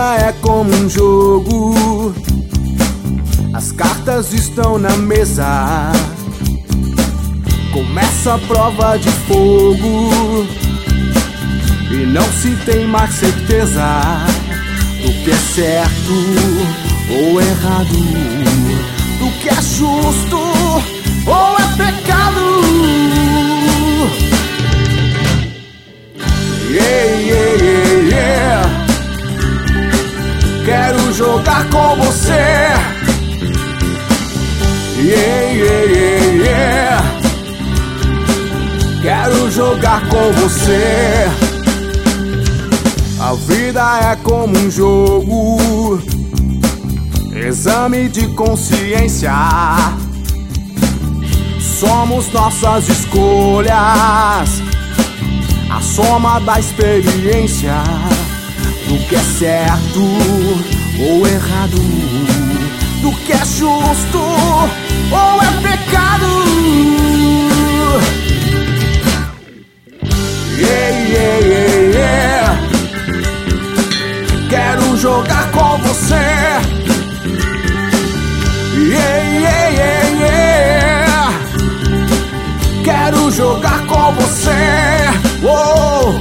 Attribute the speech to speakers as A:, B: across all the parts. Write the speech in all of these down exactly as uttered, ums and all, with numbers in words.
A: é como um jogo, as cartas estão na mesa. Começa a prova de fogo e não se tem mais certeza do que é certo ou errado, do que é justo ou é pecado. Yeah, yeah, yeah, yeah. Quero jogar com você. Yeah, yeah, yeah, yeah. Quero jogar com você. A vida é como um jogo, exame de consciência. Somos nossas escolhas, a soma da experiência, do que é certo ou errado, do que é justo ou é pecado. Yeah, yeah, yeah, yeah. Quero jogar com você. Yeah, yeah, yeah, yeah. Quero jogar com você. Uou.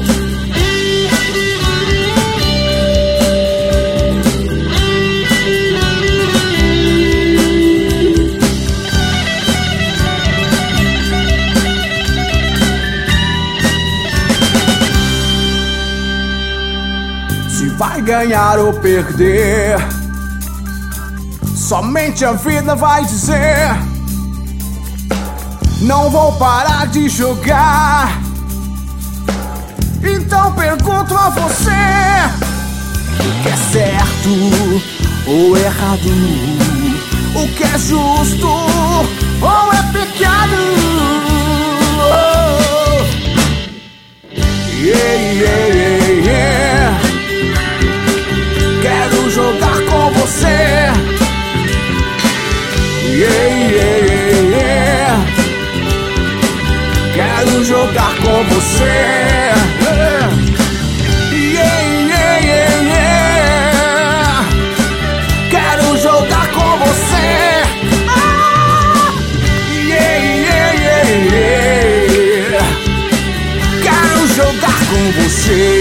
A: Se vai ganhar ou perder, somente a vida vai dizer. Não vou parar de jogar. Então pergunto a você: o que é certo ou errado? O que é justo ou é pecado? Oh. Yeah, yeah, yeah, yeah. Quero jogar com você. Yeah, yeah, yeah, yeah. Quero jogar com você. Yeah, yeah, yeah, yeah. Quero jogar com você. Ah! Yeah, yeah, yeah, yeah. Quero jogar com você.